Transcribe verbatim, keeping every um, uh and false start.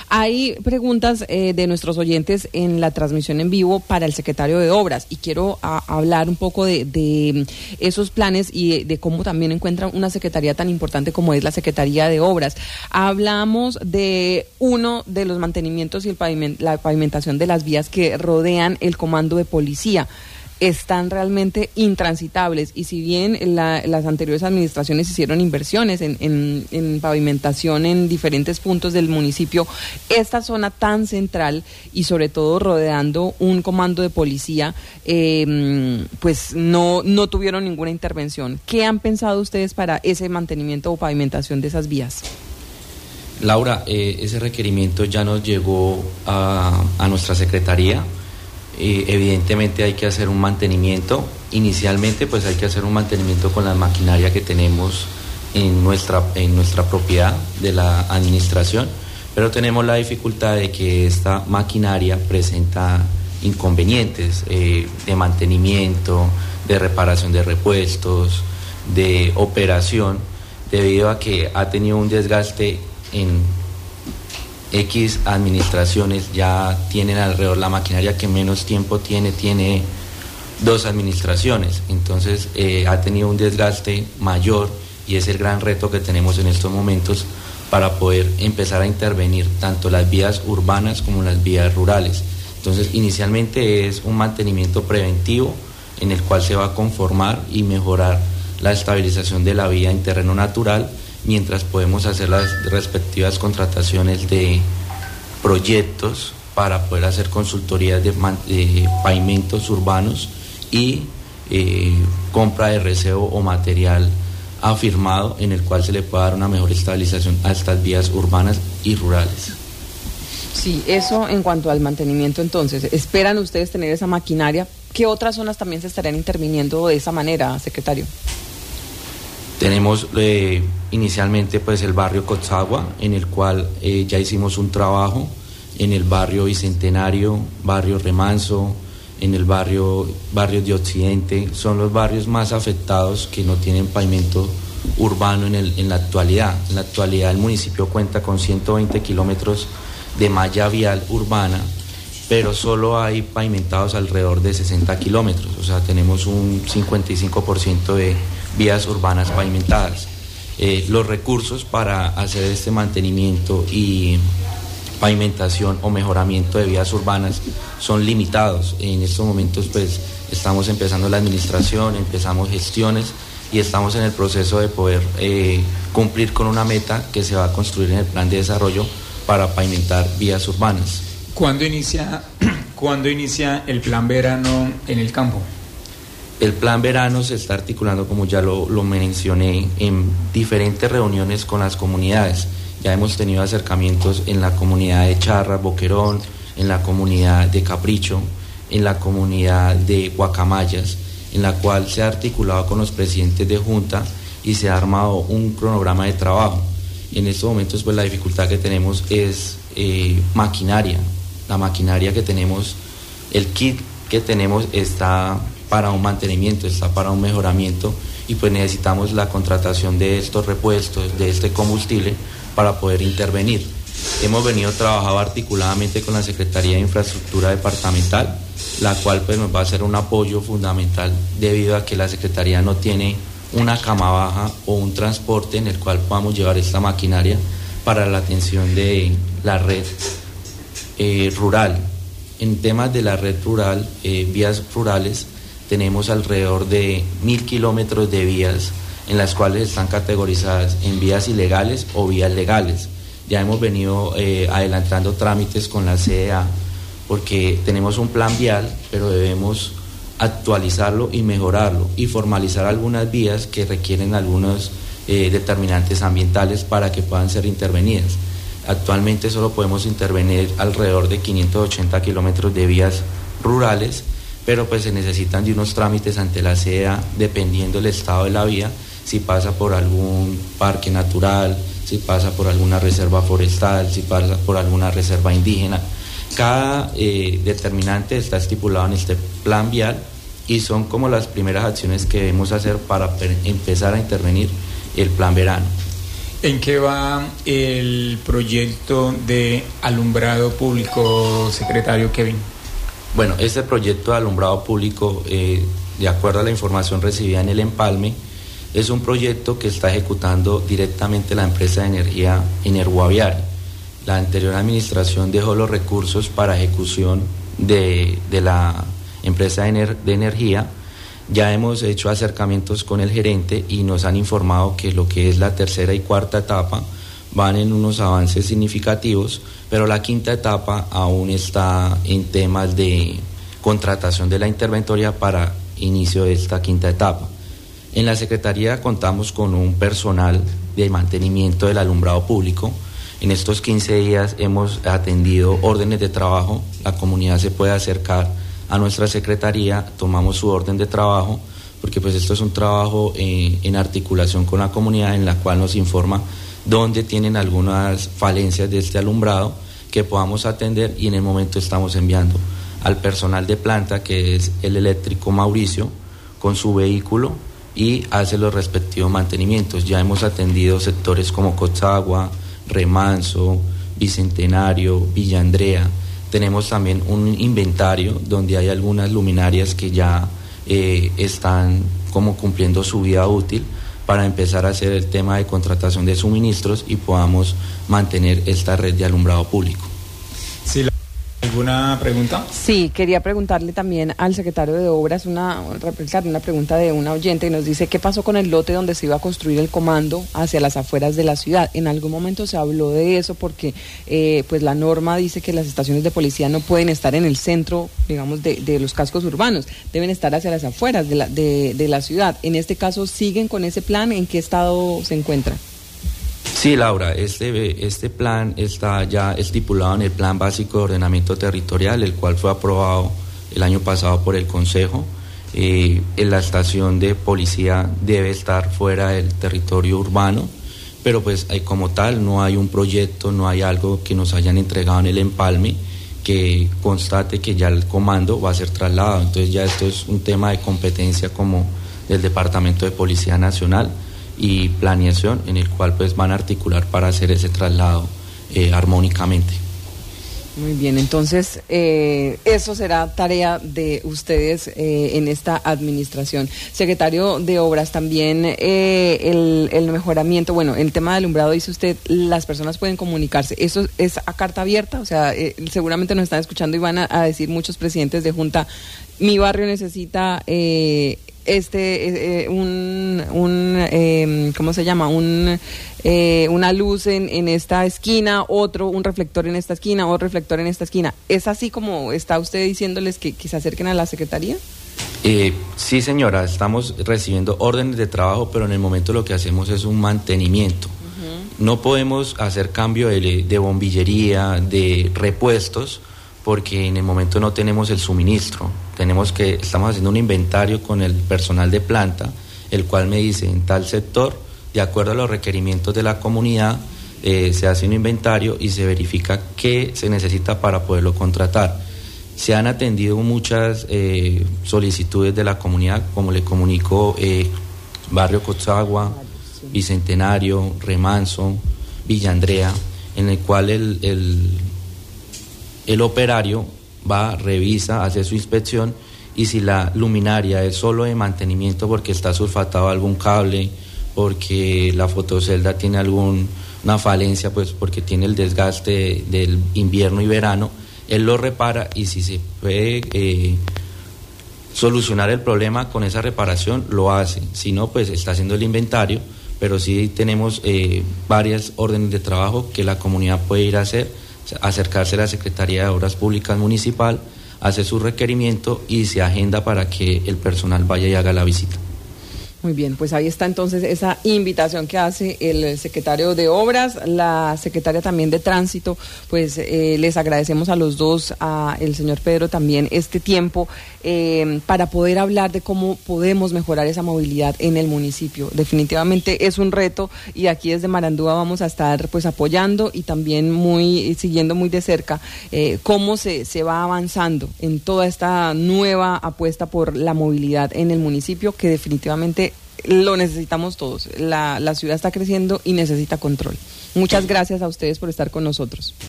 Hay preguntas eh, de nuestros oyentes en la transmisión en vivo para el secretario de Obras y quiero a, hablar un poco de, de esos planes y de, de cómo también encuentran una secretaría tan importante como es la Secretaría de Obras. Hablamos de uno de los mantenimientos y el paviment, la pavimentación de las vías que rodean el comando de policía. Están realmente intransitables y si bien la, las anteriores administraciones hicieron inversiones en, en, en pavimentación en diferentes puntos del municipio, esta zona tan central y sobre todo rodeando un comando de policía, eh, pues no, no tuvieron ninguna intervención. ¿Qué han pensado ustedes para ese mantenimiento o pavimentación de esas vías? Laura, eh, ese requerimiento ya nos llegó a, a nuestra secretaría. Eh, evidentemente hay que hacer un mantenimiento. Inicialmente pues hay que hacer un mantenimiento con la maquinaria que tenemos en nuestra, en nuestra propiedad de la administración, pero tenemos la dificultad de que esta maquinaria presenta inconvenientes eh, de mantenimiento, de reparación de repuestos, de operación, debido a que ha tenido un desgaste en X administraciones. Ya tienen alrededor la maquinaria que menos tiempo tiene, tiene dos administraciones, entonces eh, ha tenido un desgaste mayor y es el gran reto que tenemos en estos momentos para poder empezar a intervenir tanto las vías urbanas como las vías rurales. Entonces inicialmente es un mantenimiento preventivo en el cual se va a conformar y mejorar la estabilización de la vía en terreno natural, mientras podemos hacer las respectivas contrataciones de proyectos para poder hacer consultorías de, de pavimentos urbanos y eh, compra de recebo o material afirmado en el cual se le pueda dar una mejor estabilización a estas vías urbanas y rurales. Sí, eso en cuanto al mantenimiento. Entonces, ¿esperan ustedes tener esa maquinaria? ¿Qué otras zonas también se estarían interviniendo de esa manera, secretario? Tenemos eh, inicialmente pues el barrio Cotzagua, en el cual eh, ya hicimos un trabajo, en el barrio Bicentenario, barrio Remanso, en el barrio barrios de Occidente. Son los barrios más afectados que no tienen pavimento urbano en, el, en la actualidad. En la actualidad el municipio cuenta con ciento veinte kilómetros de malla vial urbana, pero solo hay pavimentados alrededor de sesenta kilómetros, o sea, tenemos un cincuenta y cinco por ciento de vías urbanas pavimentadas. Eh, los recursos para hacer este mantenimiento y pavimentación o mejoramiento de vías urbanas son limitados. En estos momentos pues estamos empezando la administración, empezamos gestiones y estamos en el proceso de poder eh, cumplir con una meta que se va a construir en el plan de desarrollo para pavimentar vías urbanas. ¿Cuándo inicia, ¿cuándo inicia el plan verano en el campo? El plan verano se está articulando, como ya lo, lo mencioné, en diferentes reuniones con las comunidades. Ya hemos tenido acercamientos en la comunidad de Charra, Boquerón, en la comunidad de Capricho, en la comunidad de Guacamayas, en la cual se ha articulado con los presidentes de junta y se ha armado un cronograma de trabajo. En estos momentos pues la dificultad que tenemos es eh, maquinaria. La maquinaria que tenemos, el kit que tenemos está para un mantenimiento, está para un mejoramiento y pues necesitamos la contratación de estos repuestos, de este combustible para poder intervenir. Hemos venido trabajando articuladamente con la Secretaría de Infraestructura Departamental, la cual pues nos va a hacer un apoyo fundamental debido a que la Secretaría no tiene una cama baja o un transporte en el cual podamos llevar esta maquinaria para la atención de la red eh, rural. En temas de la red rural, eh, vías rurales, tenemos alrededor de mil kilómetros de vías en las cuales están categorizadas en vías ilegales o vías legales. Ya hemos venido eh, adelantando trámites con la C D A porque tenemos un plan vial, pero debemos actualizarlo y mejorarlo y formalizar algunas vías que requieren algunos eh, determinantes ambientales para que puedan ser intervenidas. Actualmente solo podemos intervenir alrededor de quinientos ochenta kilómetros de vías rurales, pero pues se necesitan de unos trámites ante la C D A dependiendo del estado de la vía, si pasa por algún parque natural, si pasa por alguna reserva forestal, si pasa por alguna reserva indígena. Cada eh, determinante está estipulado en este plan vial y son como las primeras acciones que debemos hacer para per- empezar a intervenir el plan verano. ¿En qué va el proyecto de alumbrado público, secretario Kevin? Bueno, este proyecto de alumbrado público, eh, de acuerdo a la información recibida en el empalme, es un proyecto que está ejecutando directamente la empresa de energía Energuaviare. La anterior administración dejó los recursos para ejecución de, de la empresa de, ener, de energía. Ya hemos hecho acercamientos con el gerente y nos han informado que lo que es la tercera y cuarta etapa van en unos avances significativos, pero la quinta etapa aún está en temas de contratación de la interventoría para inicio de esta quinta etapa. En la Secretaría contamos con un personal de mantenimiento del alumbrado público. En estos quince días hemos atendido órdenes de trabajo, la comunidad se puede acercar a nuestra Secretaría, tomamos su orden de trabajo, porque pues esto es un trabajo eh, en articulación con la comunidad, en la cual nos informa dónde tienen algunas falencias de este alumbrado que podamos atender, y en el momento estamos enviando al personal de planta, que es el eléctrico Mauricio, con su vehículo y hace los respectivos mantenimientos. Ya hemos atendido sectores como Cotzagua, Remanso, Bicentenario, Villa Andrea. Tenemos también un inventario donde hay algunas luminarias que ya eh, están como cumpliendo su vida útil, para empezar a hacer el tema de contratación de suministros y podamos mantener esta red de alumbrado público. Sí, ¿alguna pregunta? Sí, quería preguntarle también al secretario de Obras una, una pregunta de una oyente que nos dice: ¿qué pasó con el lote donde se iba a construir el comando hacia las afueras de la ciudad? En algún momento se habló de eso porque eh, pues la norma dice que las estaciones de policía no pueden estar en el centro, digamos, de, de los cascos urbanos, deben estar hacia las afueras de la, de, de la ciudad. En este caso, ¿siguen con ese plan? ¿En qué estado se encuentra? Sí, Laura, este, este plan está ya estipulado en el Plan Básico de Ordenamiento Territorial, el cual fue aprobado el año pasado por el Consejo. Eh, en la estación de policía debe estar fuera del territorio urbano, pero pues hay, como tal no hay un proyecto, no hay algo que nos hayan entregado en el empalme que constate que ya el comando va a ser trasladado. Entonces ya esto es un tema de competencia como del Departamento de Policía Nacional y planeación, en el cual pues van a articular para hacer ese traslado eh, armónicamente. Muy bien, entonces eh, eso será tarea de ustedes eh, en esta administración. Secretario de Obras, también eh, el, el mejoramiento, bueno, el tema de alumbrado, dice usted, las personas pueden comunicarse, ¿eso es a carta abierta? O sea, eh, seguramente nos están escuchando y van a, a decir muchos presidentes de junta: mi barrio necesita eh, este eh, un, un eh, ¿cómo se llama? Un eh, una luz en, en esta esquina, otro, un reflector en esta esquina, otro reflector en esta esquina. ¿Es así como está usted diciéndoles que, que se acerquen a la Secretaría? Eh, sí, señora, estamos recibiendo órdenes de trabajo, pero en el momento lo que hacemos es un mantenimiento. Uh-huh. No podemos hacer cambio de, de bombillería, de repuestos, porque en el momento no tenemos el suministro. Tenemos que, estamos haciendo un inventario con el personal de planta, el cual me dice: en tal sector, de acuerdo a los requerimientos de la comunidad, eh, se hace un inventario y se verifica qué se necesita para poderlo contratar. Se han atendido muchas eh, solicitudes de la comunidad, como le comunico, eh, Barrio Cotzagua, Bicentenario, Remanso, Villa Andrea, en el cual el, el, el operario va, revisa, hace su inspección, y si la luminaria es solo de mantenimiento porque está sulfatado algún cable, porque la fotocelda tiene alguna falencia, pues porque tiene el desgaste del invierno y verano, él lo repara, y si se puede eh, solucionar el problema con esa reparación, lo hace. Si no, pues está haciendo el inventario, pero sí tenemos eh, varias órdenes de trabajo que la comunidad puede ir a hacer, acercarse a la Secretaría de Obras Públicas Municipal, hace su requerimiento y se agenda para que el personal vaya y haga la visita. Muy bien, pues ahí está entonces esa invitación que hace el secretario de Obras, la secretaria también de Tránsito. Pues eh, les agradecemos a los dos, a el señor Pedro también, este tiempo eh, para poder hablar de cómo podemos mejorar esa movilidad en el municipio. Definitivamente es un reto, y aquí desde Marandúa vamos a estar pues apoyando y también muy siguiendo muy de cerca eh, cómo se, se va avanzando en toda esta nueva apuesta por la movilidad en el municipio, que definitivamente lo necesitamos todos. La, la ciudad está creciendo y necesita control. Muchas gracias a ustedes por estar con nosotros.